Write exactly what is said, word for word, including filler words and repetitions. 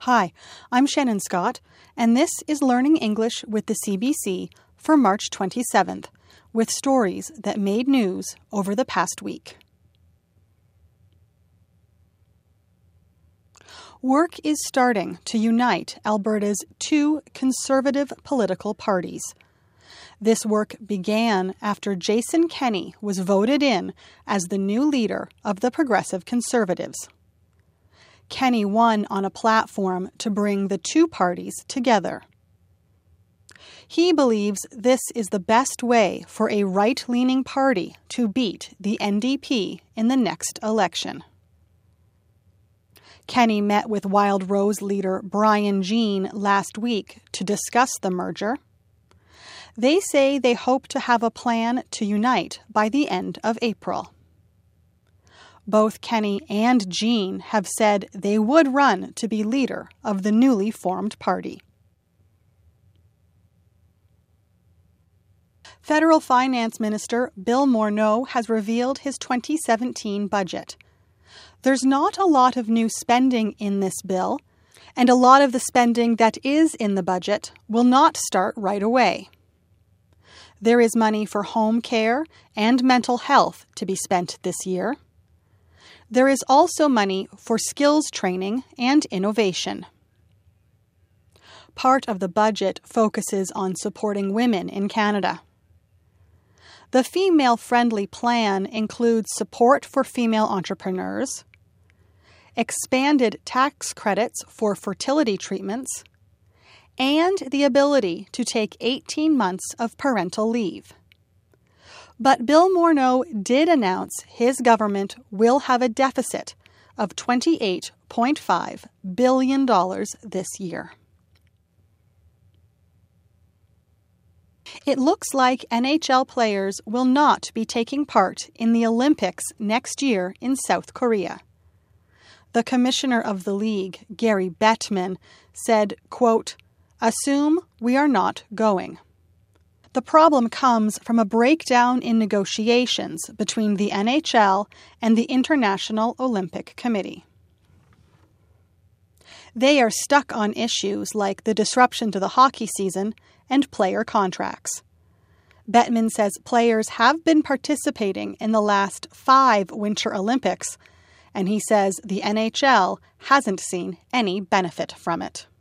Hi, I'm Shannon Scott, and this is Learning English with the C B C for March twenty-seventh, with stories that made news over the past week. Work is starting to unite Alberta's two conservative political parties. This work began after Jason Kenney was voted in as the new leader of the Progressive Conservatives. Kenney won on a platform to bring the two parties together. He believes this is the best way for a right-leaning party to beat the N D P in the next election. Kenney met with Wild Rose leader Brian Jean last week to discuss the merger. They say they hope to have a plan to unite by the end of April. Both Kenney and Jean have said they would run to be leader of the newly formed party. Federal Finance Minister Bill Morneau has revealed his twenty seventeen budget. There's not a lot of new spending in this bill, and a lot of the spending that is in the budget will not start right away. There is money for home care and mental health to be spent this year. There is also money for skills training and innovation. Part of the budget focuses on supporting women in Canada. The female-friendly plan includes support for female entrepreneurs, expanded tax credits for fertility treatments, and the ability to take eighteen months of parental leave. But Bill Morneau did announce his government will have a deficit of twenty-eight point five billion dollars this year. It looks like N H L players will not be taking part in the Olympics next year in South Korea. The commissioner of the league, Gary Bettman, said, quote, "Assume we are not going." The problem comes from a breakdown in negotiations between the N H L and the International Olympic Committee. They are stuck on issues like the disruption to the hockey season and player contracts. Bettman says players have been participating in the last five Winter Olympics, and he says the N H L hasn't seen any benefit from it.